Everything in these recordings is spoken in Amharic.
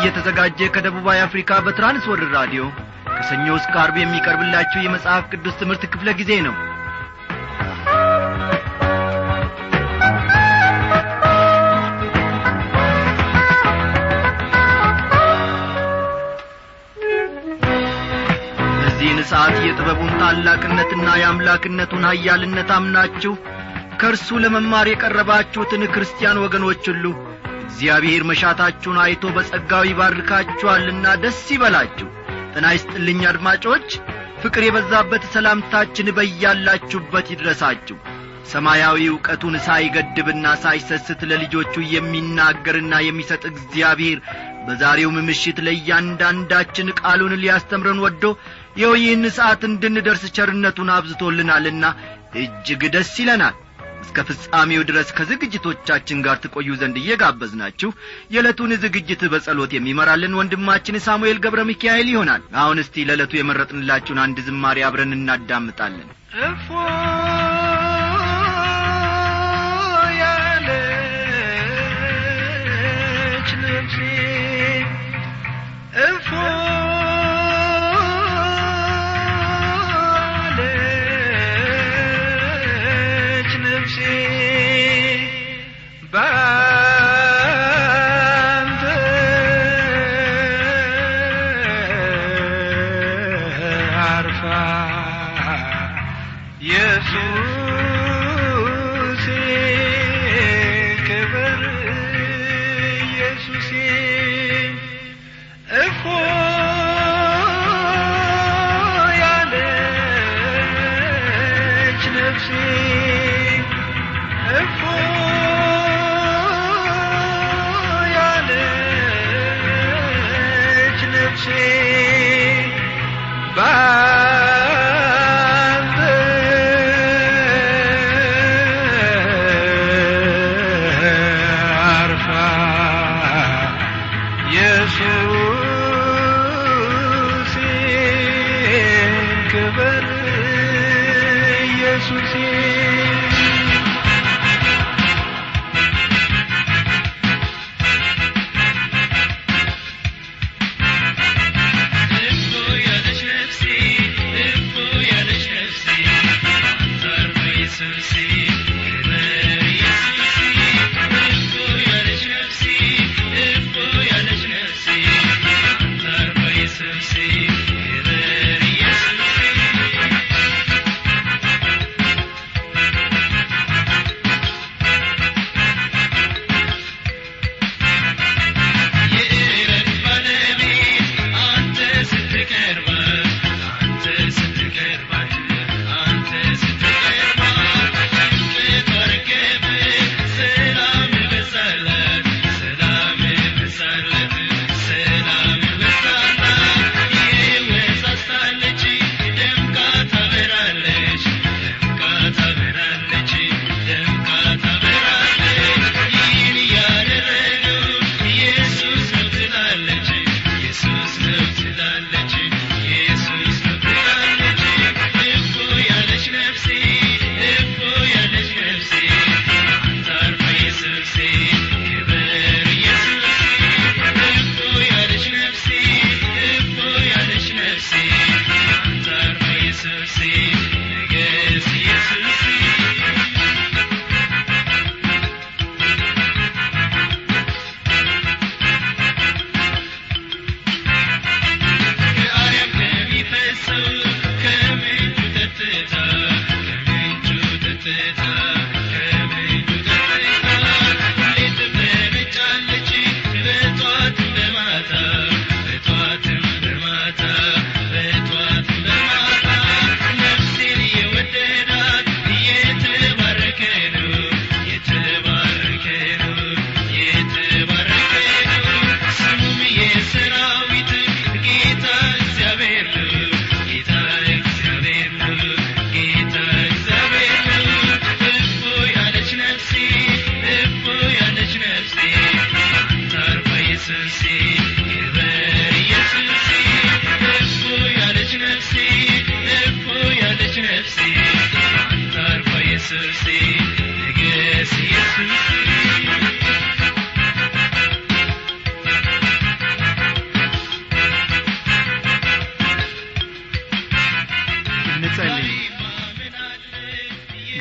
እየተዘጋጀ ከደቡባዊ አፍሪካ በትራንስ ወርልድ ራዲዮ ከሰኞ እስከ ዓርብ የሚቀርብላችሁ የመጽሐፍ ቅዱስ ትምህርት ክፍለ ጊዜ ነው። በዚህን ሰዓት የጥበቡን ታላቅነትና የአምላክነቱን ኃያልነት አምናችሁ ከእርሱ ለመማር የቀረባችሁትን ክርስቲያን ወገኖች ሁሉ እግዚአብሔር መሻታችሁን አይቶ በጸጋው ይባርካችኋልና ደስ ይበላችሁ። ጤና ይስጥልኝ አድማጮች፣ ፍቅር የበዛበት ሰላምታችን በእያላችሁበት ይድረሳችሁ። ሰማያዊ ዕውቀቱን ሳይገድብና ሳይሰስት ለልጆቹ የሚናገርና የሚሰጥ እግዚአብሔር በዛሬው ምሽት ለእያንዳንዳችን ቃሉን ሊያስተምረን ወዶ ይህን ሰዓት እንድንደርስ ቸርነቱን አብዝቶልናልና እጅግ ደስ ይለናል። እስከ ፍጻሜው ድረስ ከዝግጅቶቻችን ጋር ትቆዩ ዘንድ እየጋበዝናችሁ የዕለቱን ዝግጅት በጸሎት የሚመራልን ወንድማችን ሳሙኤል ገብረ ሚካኤል ይሆናል። አሁን እስቲ ለዕለቱ የመረጥንላችሁን አንድ ዝማሬ አብረን እናዳምጣለን። እፎ ያለች ነፍሴ እፎ ባንተ አርፋ ኢየሱሴ ክብር ኢየሱሴ እፎ ያለች ነፍሴ እፎ ያለች ነፍሴ ባንተ አርፋ ኢየሱሴ ክብር ኢየሱሴ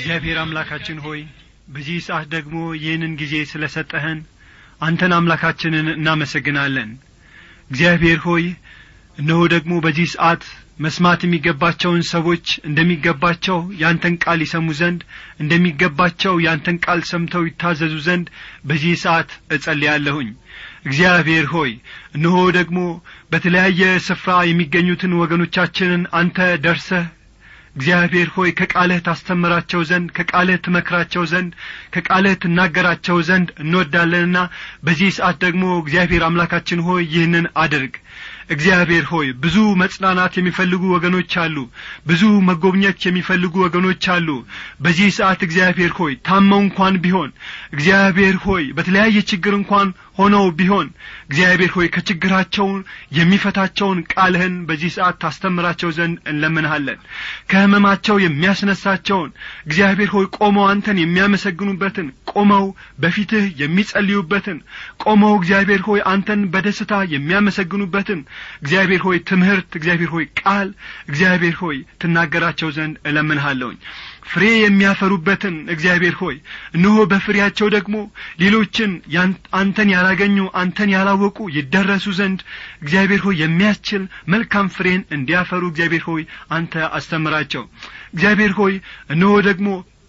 እግዚአብሔር አምላካችን ሆይ በዚህ ሰዓት ደግሞ ይህንን ጊዜ ስለሰጠህን አንተን አምላካችንን እናመሰግናለን። እግዚአብሔር ሆይ እነሆ ደግሞ በዚህ ሰዓት መስማት የሚገባቸውን ሰዎች እንደሚገባቸው ያንተን ቃል ይሰሙ ዘንድ እንደሚገባቸው ያንተን ቃል ሰምተው ይታዘዙ ዘንድ በዚህ ሰዓት እጸልያለሁኝ። እግዚአብሔር ሆይ እነሆ ደግሞ በተለያየ ስፍራ የሚገኙትን ወገኖቻችንን አንተ ደርሰህ እግዚአብሔር ሆይ ከቃልህ ታስተምራቸው ዘንድ ከቃልህ ትመክራቸው ዘንድ ከቃልህ ትናገራቸው ዘንድ እንወዳለንና በዚህ ሰዓት ደግሞ እግዚአብሔር አምላካችን ሆይ ይህንን አድርግ። እግዚአብሔር ሆይ ብዙ መጽናናት የሚፈልጉ ወገኖች አሉ፣ ብዙ መጎብኘት የሚፈልጉ ወገኖች አሉ። በዚህ ሰዓት እግዚአብሔር ሆይ ታመው እንኳን ቢሆን እግዚአብሔር ሆይ በተለያየ ችግር እንኳን ሆነው ቢሆን እግዚአብሔር ሆይ ከችግራቸው የሚፈታቸውን ቃልህን በዚህ ሰዓት ታስተምራቸው ዘንድ እንለምንሃለን። ከህመማቸው የሚያስነሳቸውን እግዚአብሔር ሆይ ቆመው አንተን የሚያመሰግኑበትን ቆመው በፊትህ የሚጸልዩበትን ቆመው እግዚአብሔር ሆይ አንተን በደስታ የሚያመሰግኑበትን እግዚአብሔር ሆይ ትምህርት እግዚአብሔር ሆይ ቃል እግዚአብሔር ሆይ ትናገራቸው ዘንድ እለምንሃለሁኝ። ፍሬ የሚያፈሩበትን እግዚአብሔር ሆይ እነሆ በፍሬያቸው ደግሞ ሌሎችን አንተን ያላገኙ አንተን ያላወቁ ይደረሱ ዘንድ እግዚአብሔር ሆይ የሚያስችል መልካም ፍሬን እንዲያፈሩ እግዚአብሔር ሆይ አንተ አስተምራቸው። እግዚአብሔር ሆይ እነሆ ደግሞ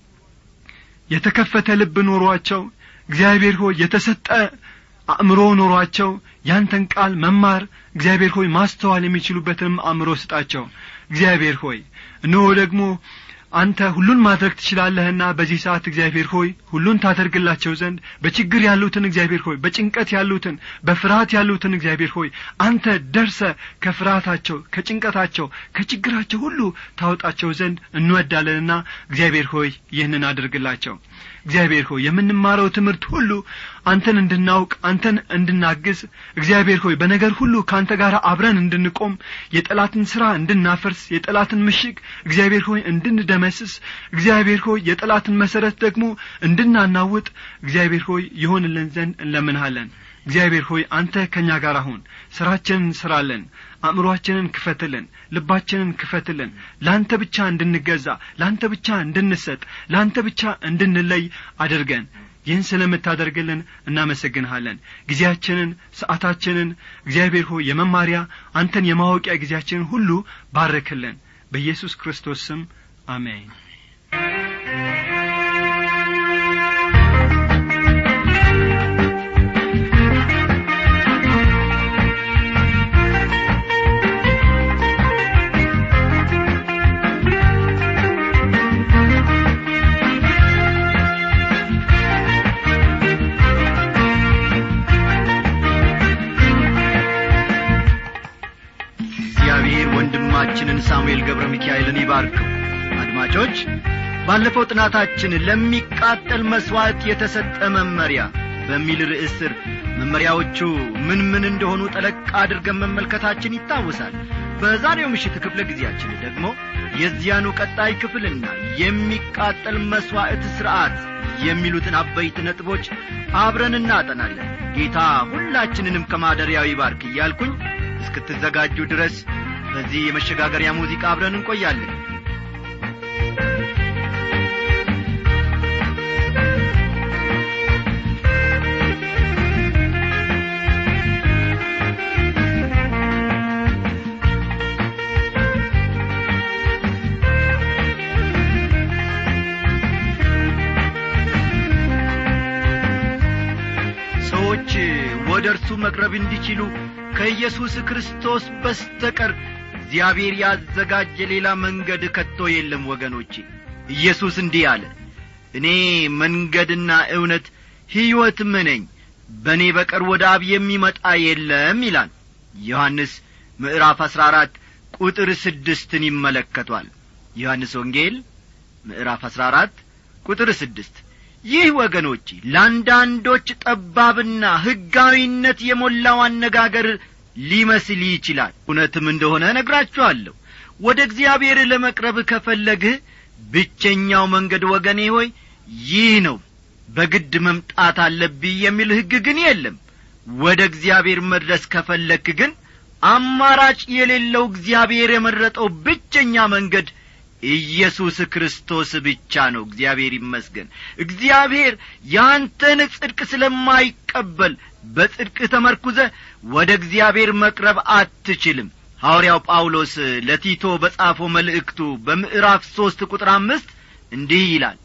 የተከፈተ ልብ ኖሯቸው እግዚአብሔር ሆይ የተሰጠ አእምሮ ኖሯቸው ያንተን ቃል መማር እግዚአብሔር ሆይ ማስተዋል የሚችሉበትንም አእምሮ ስጣቸው። እግዚአብሔር ሆይ እነሆ ደግሞ አንተ ሁሉን ማድረግ ትችላለህና በዚህ ሰዓት እግዚአብሔር ሆይ ሁሉን ታደርግላቸው ዘንድ በችግር ያሉትን እግዚአብሔር ሆይ በጭንቀት ያሉትን በፍርሃት ያሉትን እግዚአብሔር ሆይ አንተ ደርሰ ከፍርሃታቸው ከጭንቀታቸው ከችግራቸው ሁሉ ታወጣቸው ዘንድ እንወዳለንና እግዚአብሔር ሆይ ይህንን አድርግላቸው። እግዚአብሔር ሆይ የምንማረው ትምህርት ሁሉ አንተን እንድናውቅ አንተን እንድናግዝ እግዚአብሔር ሆይ በነገር ሁሉ ካንተ ጋር አብረን እንድንቆም የጠላትን ሥራ እንድናፈርስ የጠላትን ምሽግ እግዚአብሔር ሆይ እንድንደመስስ እግዚአብሔር ሆይ የጠላትን መሰረት ደግሞ እንድናናውጥ እግዚአብሔር ሆይ ይሆንልን ዘንድ እንለምንሃለን። እግዚአብሔር ሆይ አንተ ከኛ ጋር አሁን ሥራችንን ስራለን፣ አእምሮአችንን ክፈትልን፣ ልባችንን ክፈትልን፣ ላንተ ብቻ እንድንገዛ ላንተ ብቻ እንድንሰጥ ላንተ ብቻ እንድንለይ አድርገን። ይህን ስለምታደርግልን እናመሰግንሃለን። ጊዜያችንን ሰዓታችንን እግዚአብሔር ሆይ የመማሪያ አንተን የማወቂያ ጊዜያችንን ሁሉ ባርክልን። በኢየሱስ ክርስቶስ ስም አሜን። ወንድማችንን ሳሙኤል ገብረ ሚካኤልን ይባርከው። አድማጮች ባለፈው ጥናታችን ለሚቃጠል መስዋዕት የተሰጠ መመሪያ በሚል ርዕስ ስር መመሪያዎቹ ምን እንደሆኑ ጠለቅ አድርገን መመልከታችን ይታወሳል። በዛሬው ምሽት ክፍለ ጊዜያችን ደግሞ የዚያኑ ቀጣይ ክፍልና የሚቃጠል መስዋዕት ሥርዓት የሚሉትን አበይት ነጥቦች አብረን እናጠናለን። ጌታ ሁላችንንም ከማደሪያው ይባርክ እያልኩኝ እስክትዘጋጁ ድረስ በዚህ የመሸጋገሪያ ሙዚቃ አብረን እንቆያለን። ሰዎች ወደ እርሱ መቅረብ እንዲችሉ ከኢየሱስ ክርስቶስ በስተቀር እግዚአብሔር ያዘጋጀ ሌላ መንገድ ከቶ የለም። ወገኖቼ ኢየሱስ እንዲህ አለ፣ እኔ መንገድና እውነት ሕይወትም ነኝ፣ በእኔ በቀር ወደ አብ የሚመጣ የለም ይላል። ዮሐንስ ምዕራፍ 14 ቁጥር 6 ይመለከቷል። ዮሐንስ ወንጌል ምዕራፍ 14 ቁጥር 6። ይህ ወገኖቼ ለአንዳንዶች ጠባብና ሕጋዊነት የሞላው አነጋገር ሊመስል ይችላል። እውነትም እንደሆነ ነግራችኋለሁ። ወደ እግዚአብሔር ለመቅረብ ከፈለግህ ብቸኛው መንገድ ወገኔ ሆይ ይህ ነው፣ በግድ መምጣት አለብህ የሚል ሕግ ግን የለም። ወደ እግዚአብሔር መድረስ ከፈለግህ ግን አማራጭ የሌለው እግዚአብሔር የመረጠው ብቸኛ መንገድ ኢየሱስ ክርስቶስ ብቻ ነው። እግዚአብሔር ይመስገን። እግዚአብሔር ያንተን ጽድቅ ስለማይቀበል በጽድቅ ተመርኩዘ ወደ እግዚአብሔር መቅረብ አትችልም። ሐዋርያው ጳውሎስ ለቲቶ በጻፈው መልእክቱ በምዕራፍ 3 ቁጥር 5 እንዲህ ይላል።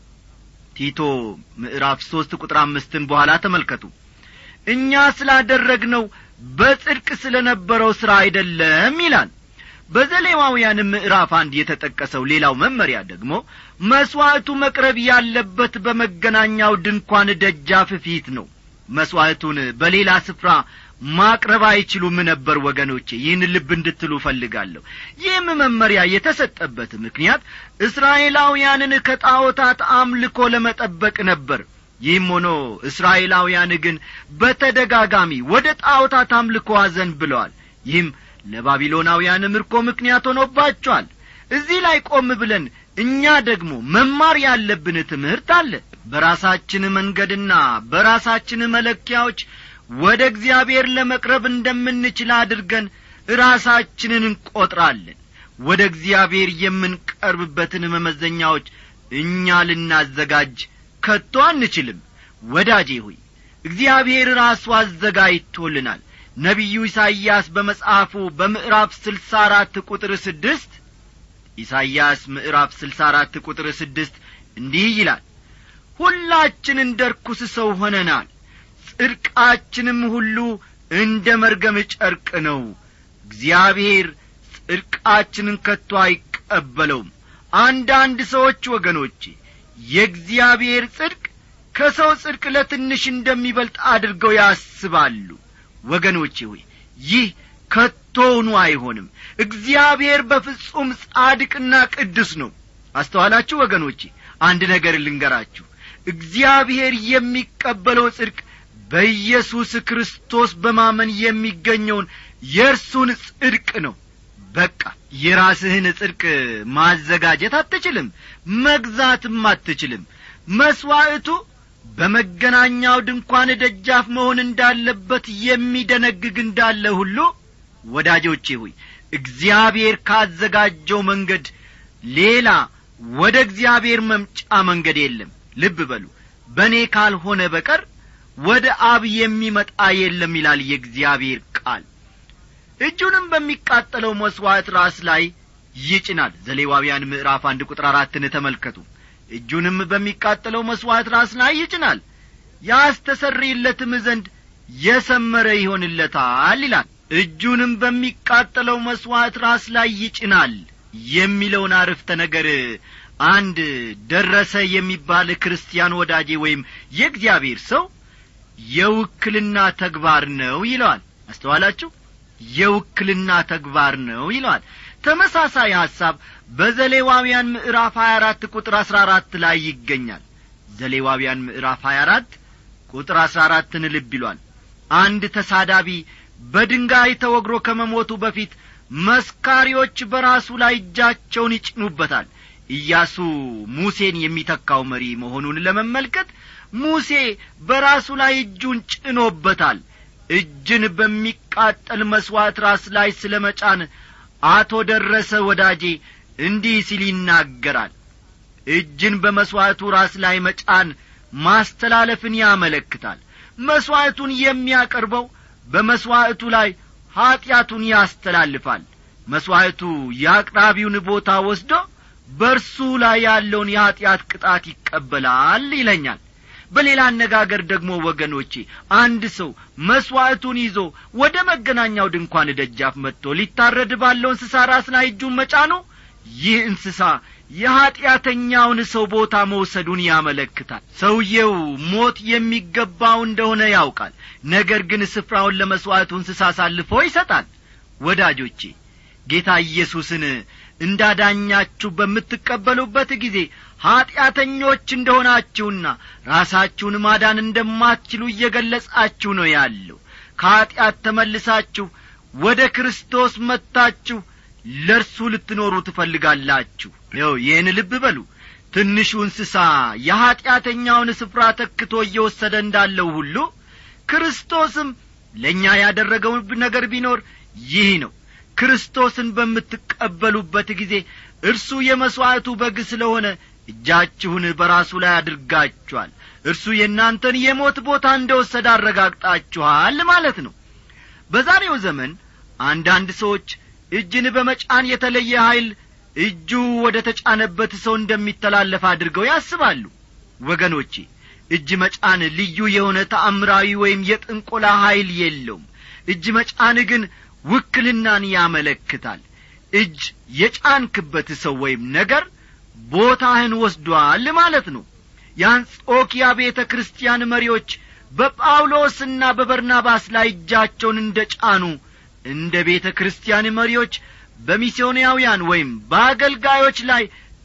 ቲቶ ምዕራፍ 3 ቁጥር 5ን በኋላ ተመልከቱ። እኛ ስላደረግነው በጽድቅ ስለነበረው ሥራ አይደለም ይላል። በዘሌዋውያን ምዕራፍ 1 የተጠቀሰው ሌላው መመሪያ ደግሞ መስዋዕቱ መቅረብ ያለበት በመገናኛው ድንኳን ደጃፍ ፊት ነው። መስዋዕቱን በሌላ ስፍራ ማቅረብ አይችሉም ነበር። ወገኖቼ ይህን ልብ እንድትሉ ፈልጋለሁ። ይህም መመሪያ የተሰጠበት ምክንያት እስራኤላውያንን ከጣዖታት አምልኮ ለመጠበቅ ነበር። ይህም ሆኖ እስራኤላውያን ግን በተደጋጋሚ ወደ ጣዖታት አምልኮ አዘንብለዋል። ይህም ለባቢሎናውያን ምርኮ ምክንያት ሆኖባቸዋል። እዚህ ላይ ቆም ብለን እኛ ደግሞ መማር ያለብን ትምህርት አለ። በራሳችን መንገድና በራሳችን መለኪያዎች ወደ እግዚአብሔር ለመቅረብ እንደምንችል አድርገን ራሳችንን እንቆጥራለን። ወደ እግዚአብሔር የምንቀርብበትን መመዘኛዎች እኛ ልናዘጋጅ ከቶ አንችልም። ወዳጄ ሆይ እግዚአብሔር ራሱ አዘጋጅቶልናል። ነቢዩ ኢሳይያስ በመጽሐፉ በምዕራፍ 64 ቁጥር 6 ኢሳይያስ ምዕራፍ 64 ቁጥር 6 እንዲህ ይላል፣ ሁላችን እንደ ርኩስ ሰው ሆነናል፣ ጽድቃችንም ሁሉ እንደ መርገም ጨርቅ ነው። እግዚአብሔር ጽድቃችንን ከቶ አይቀበለውም። አንዳንድ ሰዎች ወገኖቼ የእግዚአብሔር ጽድቅ ከሰው ጽድቅ ለትንሽ እንደሚበልጥ አድርገው ያስባሉ። ወገኖቼ ሆይ ይህ ከቶውኑ አይሆንም። እግዚአብሔር በፍጹም ጻድቅና ቅዱስ ነው። አስተዋላችሁ ወገኖቼ? አንድ ነገር ልንገራችሁ። እግዚአብሔር የሚቀበለው ጽድቅ በኢየሱስ ክርስቶስ በማመን የሚገኘውን የእርሱን ጽድቅ ነው። በቃ የራስህን ጽድቅ ማዘጋጀት አትችልም፣ መግዛትም አትችልም። መስዋዕቱ በመገናኛው ድንኳን ደጃፍ መሆን እንዳለበት የሚደነግግ እንዳለ ሁሉ ወዳጆቼ ሆይ እግዚአብሔር ካዘጋጀው መንገድ ሌላ ወደ እግዚአብሔር መምጫ መንገድ የለም። ልብ በሉ፣ በእኔ ካልሆነ በቀር ወደ አብ የሚመጣ የለም ይላል የእግዚአብሔር ቃል። እጁንም በሚቃጠለው መስዋዕት ራስ ላይ ይጭናል። ዘሌዋውያን ምዕራፍ 1 ቁጥር 4ን ተመልከቱ። እጁንም በሚቃጠለው መስዋዕት ራስ ላይ ይጭናል፣ ያስተሰርይለትም ዘንድ የሰመረ ይሆንለታል ይላል። እጁንም በሚቃጠለው መስዋዕት ራስ ላይ ይጭናል የሚለውን አረፍተ ነገር አንድ ደረሰ የሚባል ክርስቲያን ወዳጄ ወይም የእግዚአብሔር ሰው የውክልና ተግባር ነው ይለዋል። አስተዋላችሁ? የውክልና ተግባር ነው ይለዋል። ተመሳሳይ ሐሳብ በዘሌዋውያን ምዕራፍ 24 ቁጥር 14 ላይ ይገኛል። ዘሌዋውያን ምዕራፍ 24 ቁጥር 14ን ልብ ይሏል። አንድ ተሳዳቢ በድንጋይ ተወግሮ ከመሞቱ በፊት መስካሪዎች በራሱ ላይ እጃቸውን ይጭኑበታል። ኢያሱ ሙሴን የሚተካው መሪ መሆኑን ለመመልከት ሙሴ በራሱ ላይ እጁን ጭኖበታል። እጅን በሚቃጠል መስዋዕት ራስ ላይ ስለመጫን አቶ ደረሰ ወዳጄ እንዲህ ሲል ይናገራል። እጅን በመስዋዕቱ ራስ ላይ መጫን ማስተላለፍን ያመለክታል። መስዋዕቱን የሚያቀርበው በመስዋዕቱ ላይ ኀጢአቱን ያስተላልፋል። መስዋዕቱ የአቅራቢውን ቦታ ወስዶ በርሱ ላይ ያለውን የኀጢአት ቅጣት ይቀበላል ይለኛል። በሌላ አነጋገር ደግሞ ወገኖቼ አንድ ሰው መስዋዕቱን ይዞ ወደ መገናኛው ድንኳን ደጃፍ መጥቶ ሊታረድ ባለው እንስሳ ራስ ላይ እጁን መጫኑ ይህ እንስሳ የኀጢአተኛውን ሰው ቦታ መውሰዱን ያመለክታል። ሰውየው ሞት የሚገባው እንደሆነ ያውቃል። ነገር ግን ስፍራውን ለመስዋዕቱ እንስሳ አሳልፎ ይሰጣል። ወዳጆቼ ጌታ ኢየሱስን እንዳዳኛችሁ በምትቀበሉበት ጊዜ ኀጢአተኞች እንደሆናችሁና ራሳችሁን ማዳን እንደማትችሉ እየገለጻችሁ ነው ያለው። ከኀጢአት ተመልሳችሁ ወደ ክርስቶስ መጥታችሁ ለእርሱ ልትኖሩ ትፈልጋላችሁ። ይህን ልብ በሉ። ትንሹ እንስሳ የኀጢአተኛውን ስፍራ ተክቶ እየወሰደ እንዳለው ሁሉ ክርስቶስም ለእኛ ያደረገው ነገር ቢኖር ይህ ነው። ክርስቶስን በምትቀበሉበት ጊዜ እርሱ የመስዋዕቱ በግ ስለሆነ እጃችሁን በራሱ ላይ አድርጋችኋል። እርሱ የእናንተን የሞት ቦታ እንደወሰደ አረጋግጣችኋል ማለት ነው። በዛሬው ዘመን አንዳንድ ሰዎች እጅን በመጫን የተለየ ኃይል እጁ ወደ ተጫነበት ሰው እንደሚተላለፍ አድርገው ያስባሉ። ወገኖቼ እጅ መጫን ልዩ የሆነ ተአምራዊ ወይም የጥንቆላ ኃይል የለውም። እጅ መጫን ግን ውክልናን ያመለክታል። እጅ የጫንክበት ሰው ወይም ነገር ቦታህን ወስዷል ማለት ነው። የአንጾኪያ ቤተ ክርስቲያን መሪዎች በጳውሎስና በበርናባስ ላይ እጃቸውን እንደጫኑ እንደ ቤተ ክርስቲያን መሪዎች በሚስዮናውያን ወይም በአገልጋዮች ላይ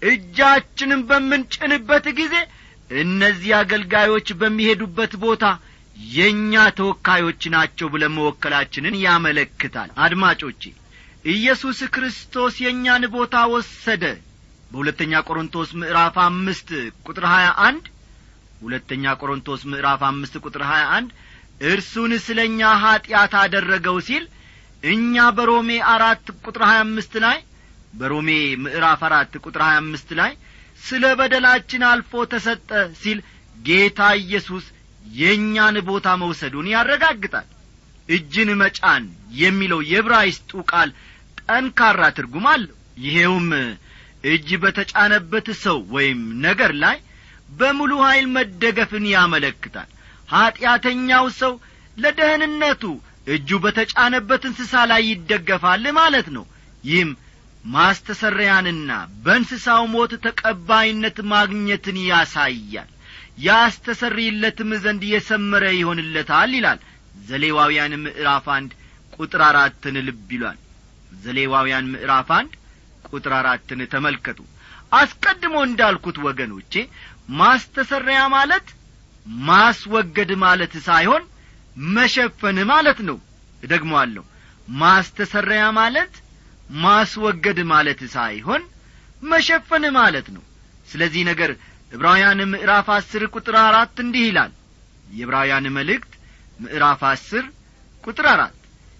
እጃችንን በምንጭንበት ጊዜ እነዚህ አገልጋዮች በሚሄዱበት ቦታ የኛ ተወካዮች ናቸው ብለን መወከላችንን ያመለክታል። አድማጮቼ ኢየሱስ ክርስቶስ የኛን ቦታ ወሰደ። በሁለተኛ ቆሮንቶስ ምዕራፍ 5 ቁጥር 21 ሁለተኛ ቆሮንቶስ ምዕራፍ 5 ቁጥር 21 እርሱን ስለኛ ኃጢአት አደረገው ሲል እኛ በሮሜ 4 ቁጥር 25 ላይ በሮሜ ምዕራፍ 4 ቁጥር 25 ላይ ስለ በደላችን አልፎ ተሰጠ ሲል ጌታ ኢየሱስ የኛን ቦታ መውሰዱን ያረጋግጣል። እጅን መጫን የሚለው የዕብራይስጡ ቃል ጠንካራ ትርጉም አለው። ይሄውም እጅ በተጫነበት ሰው ወይም ነገር ላይ በሙሉ ኃይል መደገፍን ያመለክታል። ኃጢአተኛው ሰው ለደህንነቱ እጁ በተጫነበት እንስሳ ላይ ይደገፋል ማለት ነው። ይህም ማስተሰሪያንና በእንስሳው ሞት ተቀባይነት ማግኘትን ያሳያል። ያስተሰርይለትም ዘንድ የሰመረ ይሆንለታል ይላል ዘሌዋውያን ምዕራፍ 1 ቁጥር 4ን ልብ ይሏል። ዘሌዋውያን ምዕራፍ 1 ቁጥር 4ን ተመልከቱ። አስቀድሞ እንዳልኩት ወገኖቼ ማስተሰሪያ ማለት ማስወገድ ማለት ሳይሆን መሸፈን ማለት ነው። ደግሞአለሁ፣ ማስተሰሪያ ማለት ማስወገድ ማለት ሳይሆን መሸፈን ማለት ነው። ስለዚህ ነገር ዕብራውያን ምዕራፍ 10 ቁጥር 4 እንዲህ ይላል። የዕብራውያን መልእክት ምዕራፍ 10 ቁጥር 4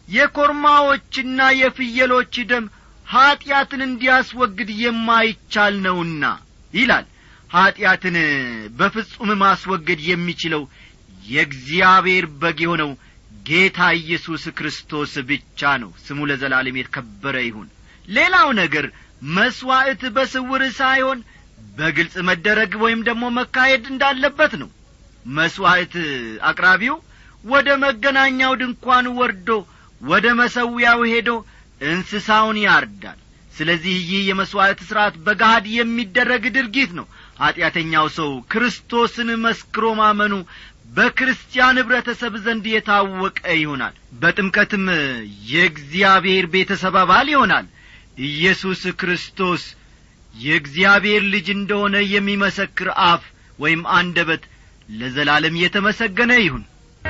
የኮርማዎችና የፍየሎች ደም ኀጢአትን እንዲያስወግድ የማይቻል ነውና ይላል። ኀጢአትን በፍጹም ማስወገድ የሚችለው የእግዚአብሔር በግ የሆነው ጌታ ኢየሱስ ክርስቶስ ብቻ ነው። ስሙ ለዘላለም የተከበረ ይሁን። ሌላው ነገር መስዋዕት በስውር ሳይሆን በግልጽ መደረግ ወይም ደግሞ መካሄድ እንዳለበት ነው። መስዋዕት አቅራቢው ወደ መገናኛው ድንኳን ወርዶ ወደ መሠዊያው ሄዶ እንስሳውን ያርዳል። ስለዚህ ይህ የመስዋዕት ሥርዓት በጋድ የሚደረግ ድርጊት ነው። ኀጢአተኛው ሰው ክርስቶስን መስክሮ ማመኑ በክርስቲያን ኅብረተሰብ ዘንድ የታወቀ ይሆናል። በጥምቀትም የእግዚአብሔር ቤተሰብ አባል ይሆናል። ኢየሱስ ክርስቶስ የእግዚአብሔር ልጅ እንደሆነ የሚመሰክር አፍ ወይም አንደበት ለዘላለም የተመሰገነ ይሁን።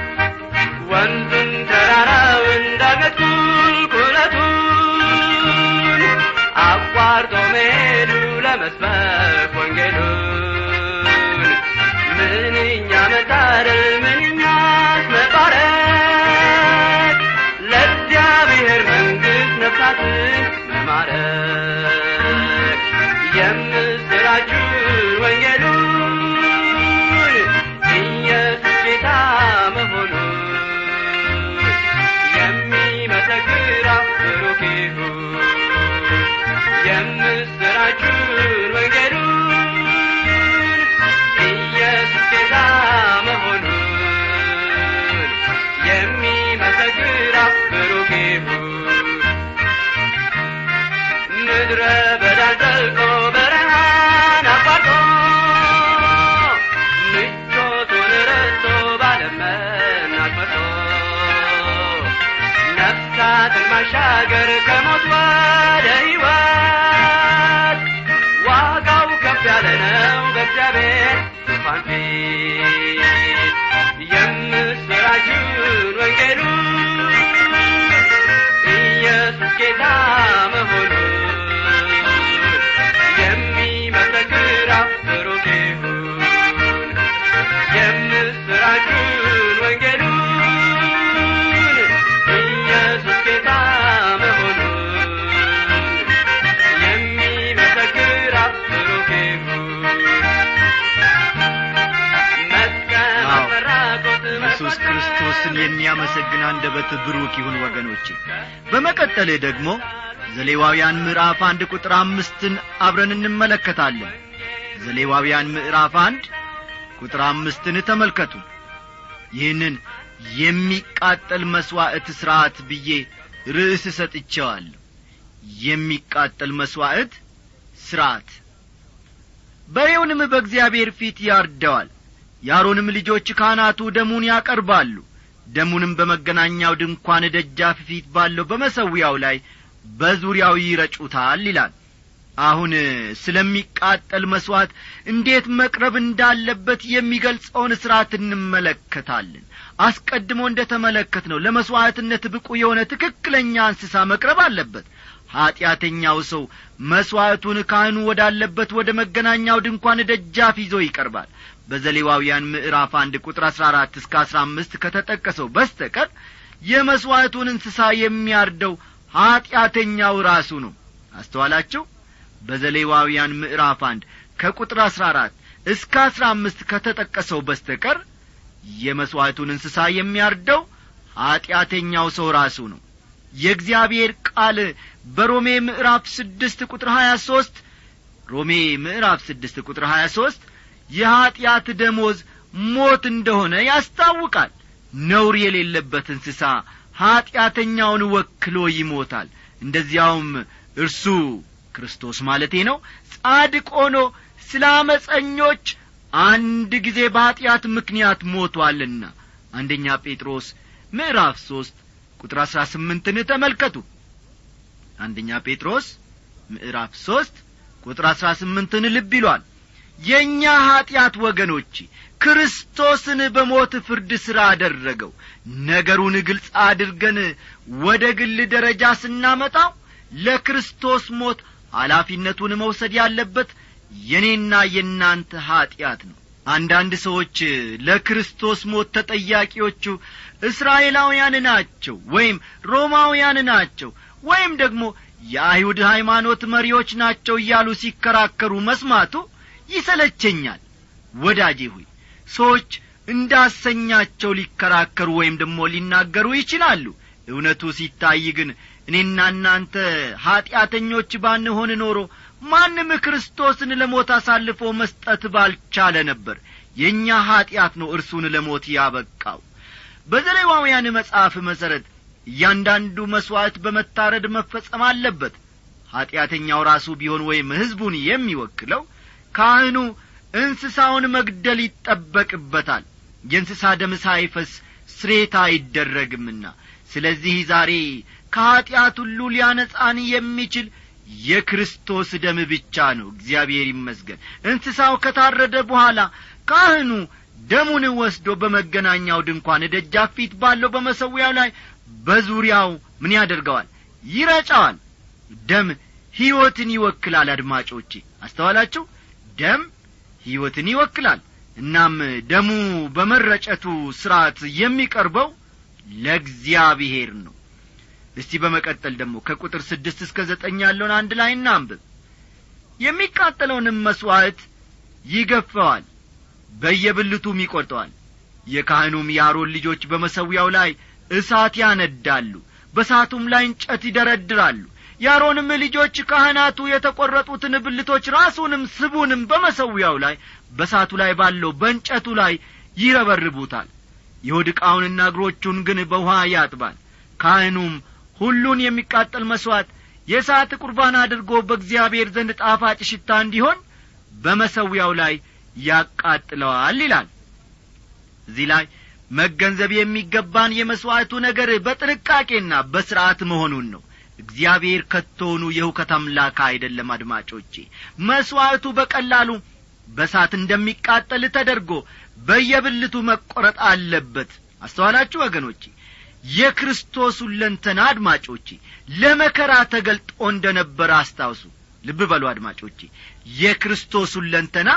ወንዙን ተራራውን ዳገቱን ቁልቁለቱን አቋርጦ መሄዱ ለመስበክ ወንጌሉን ምንኛ መታደል ምንኛስ መባረክ ለእግዚአብሔር መንግሥት ነፍሳትን መማረክ የምስራቹን ወንጌሉን ኢየሱስ ጌታ መሆኑን የሚመሰክር ብሩክ ይሁን። የምስራቹን ወንጌሉን ኢየሱስ ጌታ መሆኑን የሚመሰክር ብሩክ ይሁን። ምድረ በዳን ዘልቆ በረሃን አቋርጦ ምቾቱን ረስቶ ባለመናት መርጦ ነፍሳትን ማሻገር ከሞት ወደ ሕይወት ዋጋው ከፍ ያለ ነው በእግዚአብሔር ዙፋን ፊት። የምስራቹን ወንጌሉን ኢየሱስ ጌታ መሆኑን የሚመሰክር ብሩክ ይሁን። የምስራቹን ወንጌሉን ኢየሱስ ጌታ መሆኑን የሚመሰክር የሚያመሰግን አንደበት ብሩክ ይሁን ወገኖቼ። በመቀጠል ደግሞ ዘሌዋውያን ምዕራፍ 1 ቁጥር 5ን አብረን እንመለከታለን። ዘሌዋውያን ምዕራፍ 1 ቁጥር 5ን ተመልከቱ። ይህንን የሚቃጠል መስዋዕት ሥርዓት ብዬ ርዕስ ሰጥቼዋለሁ። የሚቃጠል መስዋዕት ሥርዓት። በሬውንም በእግዚአብሔር ፊት ያርደዋል። የአሮንም ልጆች ካህናቱ ደሙን ያቀርባሉ። ደሙንም በመገናኛው ድንኳን ደጃፍ ፊት ባለው በመሠዊያው ላይ በዙሪያው ይረጩታል ይላል። አሁን ስለሚቃጠል መስዋዕት እንዴት መቅረብ እንዳለበት የሚገልጸውን ሥርዓት እንመለከታለን። አስቀድሞ እንደተመለከትነው ለመስዋዕትነት ብቁ የሆነ ትክክለኛ እንስሳ መቅረብ አለበት። ኀጢአተኛው ሰው መስዋዕቱን ካህኑ ወዳለበት ወደ መገናኛው ድንኳን ደጃፍ ይዞ ይቀርባል። በዘሌዋውያን ምዕራፍ 1 ቁጥር 14 እስከ 15 ከተጠቀሰው በስተቀር የመስዋዕቱን እንስሳ የሚያርደው ኀጢአተኛው ራሱ ነው። አስተዋላችሁ? በዘሌዋውያን ምዕራፍ 1 ከቁጥር 14 እስከ 15 ከተጠቀሰው በስተቀር የመስዋዕቱን እንስሳ የሚያርደው ኀጢአተኛው ሰው ራሱ ነው። የእግዚአብሔር ቃል በሮሜ ምዕራፍ 6 ቁጥር 23 ሮሜ ምዕራፍ 6 ቁጥር 23 የኀጢአት ደሞዝ ሞት እንደሆነ ያስታውቃል። ነውር የሌለበት እንስሳ ኀጢአተኛውን ወክሎ ይሞታል። እንደዚያውም እርሱ ክርስቶስ ማለቴ ነው ጻድቅ ሆኖ ስለ ዓመፀኞች አንድ ጊዜ በኀጢአት ምክንያት ሞቶአልና። አንደኛ ጴጥሮስ ምዕራፍ 3 ቁጥር 18ን ተመልከቱ። አንደኛ ጴጥሮስ ምዕራፍ 3 ቁጥር 18ን ልብ ይሏል። የኛ ኀጢአት ወገኖች ክርስቶስን በሞት ፍርድ ሥራ አደረገው። ነገሩን ግልጽ አድርገን ወደ ግል ደረጃ ስናመጣው ለክርስቶስ ሞት ኃላፊነቱን መውሰድ ያለበት የኔና የናንተ ኀጢአት ነው። አንዳንድ ሰዎች ለክርስቶስ ሞት ተጠያቂዎቹ እስራኤላውያን ናቸው ወይም ሮማውያን ናቸው ወይም ደግሞ የአይሁድ ሃይማኖት መሪዎች ናቸው እያሉ ሲከራከሩ መስማቱ ይሰለቸኛል። ወዳጄ ሆይ ሰዎች እንዳሰኛቸው ሊከራከሩ ወይም ደግሞ ሊናገሩ ይችላሉ። እውነቱ ሲታይ ግን እኔና እናንተ ኀጢአተኞች ባንሆን ኖሮ ማንም ክርስቶስን ለሞት አሳልፎ መስጠት ባልቻለ ነበር። የኛ ኀጢአት ነው እርሱን ለሞት ያበቃው። በዘሌዋውያን መጽሐፍ መሠረት እያንዳንዱ መስዋዕት በመታረድ መፈጸም አለበት። ኀጢአተኛው ራሱ ቢሆን ወይም ሕዝቡን የሚወክለው ካህኑ እንስሳውን መግደል ይጠበቅበታል። የእንስሳ ደም ሳይፈስ ስርየት አይደረግምና። ስለዚህ ዛሬ ከኀጢአት ሁሉ ሊያነጻን የሚችል የክርስቶስ ደም ብቻ ነው። እግዚአብሔር ይመስገን። እንስሳው ከታረደ በኋላ ካህኑ ደሙን ወስዶ በመገናኛው ድንኳን ደጃፍ ፊት ባለው በመሠዊያው ላይ በዙሪያው ምን ያደርገዋል? ይረጫዋል። ደም ሕይወትን ይወክላል። አድማጮቼ አስተዋላችሁ? ደም ሕይወትን ይወክላል። እናም ደሙ በመረጨቱ ሥርዓት የሚቀርበው ለእግዚአብሔር ነው። እስቲ በመቀጠል ደግሞ ከቁጥር 6 እስከ 9 ያለውን አንድ ላይ እናንብብ። የሚቃጠለውንም መስዋዕት ይገፈዋል፣ በየብልቱም ይቈርጠዋል። የካህኑም የአሮን ልጆች በመሠዊያው ላይ እሳት ያነዳሉ፣ በእሳቱም ላይ እንጨት ይደረድራሉ። የአሮንም ልጆች ካህናቱ የተቈረጡትን ብልቶች ራሱንም ስቡንም በመሠዊያው ላይ በእሳቱ ላይ ባለው በእንጨቱ ላይ ይረበርቡታል። የሆድ ዕቃውንና እግሮቹን ግን በውኃ ያጥባል። ካህኑም ሁሉን የሚቃጠል መሥዋዕት የእሳት ቁርባን አድርጎ በእግዚአብሔር ዘንድ ጣፋጭ ሽታ እንዲሆን በመሠዊያው ላይ ያቃጥለዋል ይላል። እዚህ ላይ መገንዘብ የሚገባን የመሥዋዕቱ ነገር በጥንቃቄና በሥርዓት መሆኑን ነው። እግዚአብሔር ከቶኑ የሁከት አምላክ አይደለም። አድማጮቼ መሥዋዕቱ በቀላሉ በእሳት እንደሚቃጠል ተደርጎ በየብልቱ መቆረጥ አለበት። አስተዋላችሁ ወገኖቼ? የክርስቶስ ሁለንተና አድማጮቼ ለመከራ ተገልጦ እንደነበረ አስታውሱ። ልብ በሉ አድማጮቼ፣ የክርስቶስ ሁለንተና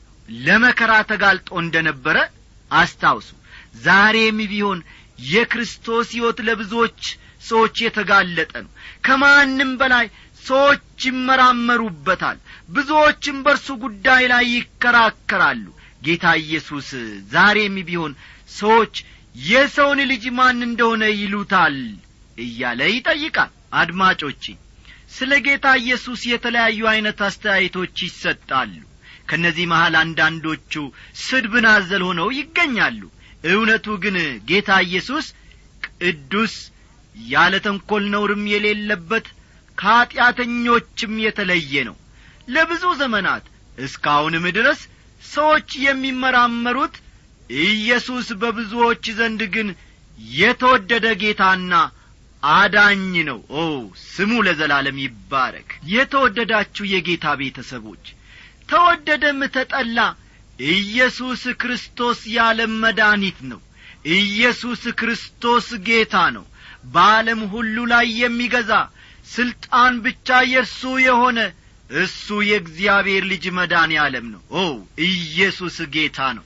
ለመከራ ተጋልጦ እንደነበረ አስታውሱ። ዛሬም ቢሆን የክርስቶስ ሕይወት ለብዙዎች ሰዎች የተጋለጠ ነው። ከማንም በላይ ሰዎች ይመራመሩበታል። ብዙዎችም በርሱ ጉዳይ ላይ ይከራከራሉ። ጌታ ኢየሱስ ዛሬም ቢሆን ሰዎች የሰውን ልጅ ማን እንደሆነ ይሉታል እያለ ይጠይቃል። አድማጮቼ ስለ ጌታ ኢየሱስ የተለያዩ አይነት አስተያየቶች ይሰጣሉ። ከነዚህ መሃል አንዳንዶቹ ስድብን አዘል ሆነው ይገኛሉ። እውነቱ ግን ጌታ ኢየሱስ ቅዱስ፣ ያለ ተንኰል ነውርም የሌለበት፣ ከኃጢአተኞችም የተለየ ነው። ለብዙ ዘመናት እስካሁንም ድረስ ሰዎች የሚመራመሩት ኢየሱስ በብዙዎች ዘንድ ግን የተወደደ ጌታና አዳኝ ነው። ስሙ ለዘላለም ይባረክ። የተወደዳችሁ የጌታ ቤተሰቦች፣ ተወደደም ተጠላ ኢየሱስ ክርስቶስ የዓለም መድኃኒት ነው። ኢየሱስ ክርስቶስ ጌታ ነው። በዓለም ሁሉ ላይ የሚገዛ ስልጣን ብቻ የእርሱ የሆነ እሱ የእግዚአብሔር ልጅ መድኃኔ ዓለም ነው። ኢየሱስ ጌታ ነው።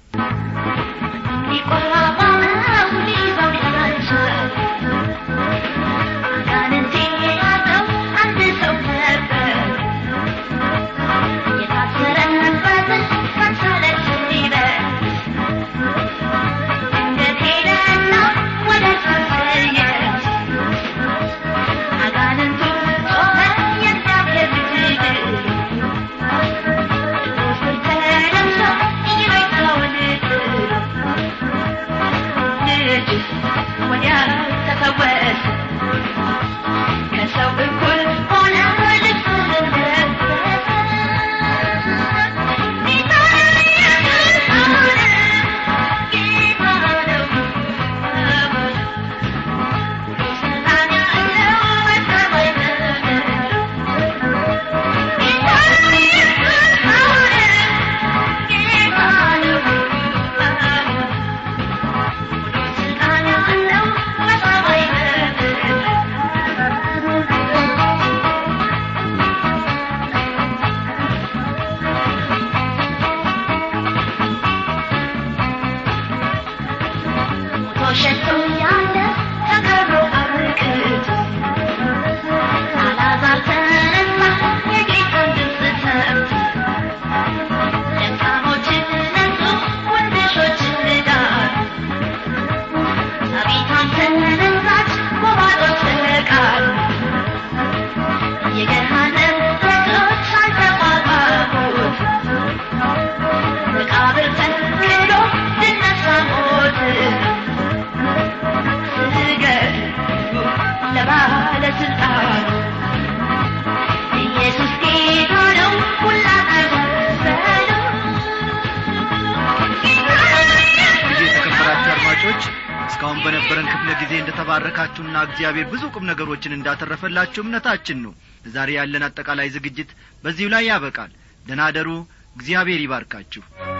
እስካሁን በነበረን ክፍለ ጊዜ እንደተባረካችሁና እግዚአብሔር ብዙ ቁም ነገሮችን እንዳተረፈላችሁ እምነታችን ነው። ዛሬ ያለን አጠቃላይ ዝግጅት በዚሁ ላይ ያበቃል። ደህና እደሩ። እግዚአብሔር ይባርካችሁ።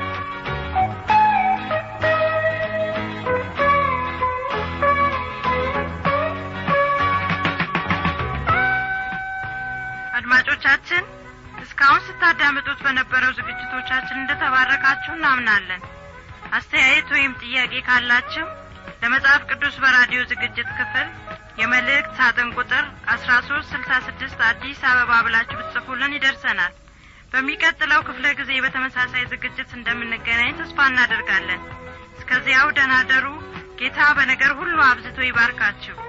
አድማጮቻችን እስካሁን ስታዳምጡት በነበረው ዝግጅቶቻችን እንደተባረካችሁ እናምናለን። አስተያየት ወይም ጥያቄ ካላችሁ ለመጽሐፍ ቅዱስ በራዲዮ ዝግጅት ክፍል የመልእክት ሳጥን ቁጥር 1366 አዲስ አበባ ብላችሁ ብትጽፉልን ይደርሰናል። በሚቀጥለው ክፍለ ጊዜ በተመሳሳይ ዝግጅት እንደምንገናኝ ተስፋ እናደርጋለን። እስከዚያው ደህና እደሩ። ጌታ በነገር ሁሉ አብዝቶ ይባርካችሁ።